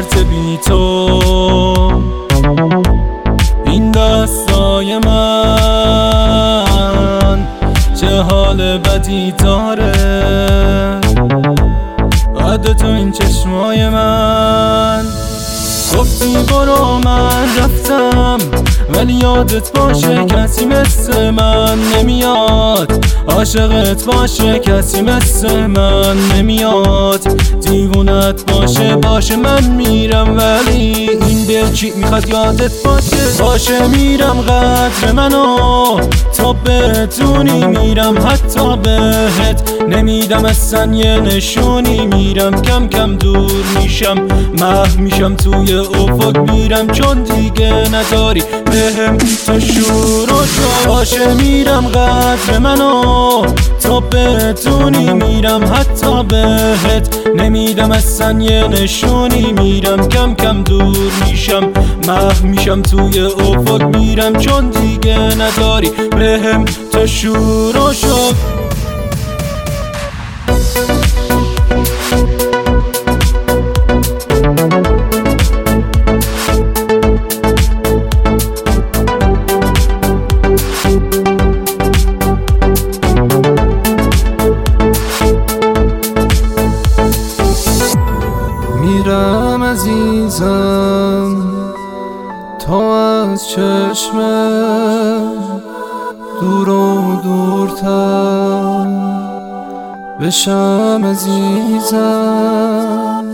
البته بی تو این دستای من چه حال بدی داره، بعد تو این چشمای من. گفتی برو من رفتم، ولی یادت باشه کسی مثل من نمیاد. عاشقت باشه کسی مثل من نمیاد. دیوونت باشه من میرم، ولی این دل چی میخواد یادت باشه میرم قدر منو تا بدونی، میرم حتی بهت نمیدم اصلا یه نشونی. میرم کم کم دور میشم، محو میشم توی افق میرم، چون دیگه نداری بهم تو شور و شور. باشه میرم قدر منو تا بدونی، میرم حتی بهت نمیدم اصلا یه نشونی. میرم کم کم دور میشم، محو میشم توی افق میرم، چون دیگه نداری بهم تو شور و شور. میرم عزیزم تا از چشمم دور و دورتر بشم عزیزم.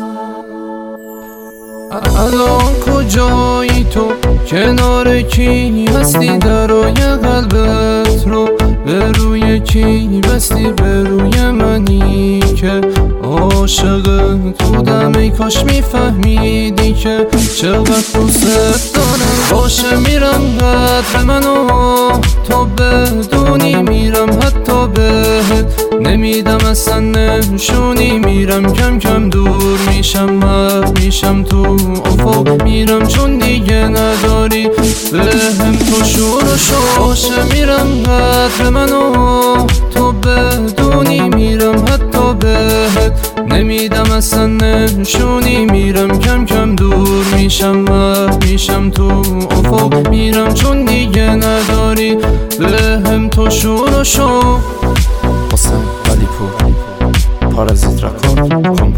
الان کجایی تو، کنار کی هستی؟ درای قلبت رو به روی کی بستی؟ به روی منی که عاشقت بودم. ای کاش میفهمیدی که چقدر دوست دارم. باشه میرم قدر منو تا بدونی، میرم حتی بهت نمیدم اصلا نشونی. میرم کم کم دور میشم، محو میشم تو افق میرم، چون دیگه نداری بهم تو شور و شور. باشه میرم قدر منو تا بدونی، میرم حتی بهت نمیدم اصلا نشونی. میرم کم کم دور میشم، محو میشم تو افق میرم، چون دیگه نداری بهم تو شور و شور. حسین علی پور پارازیت رکورد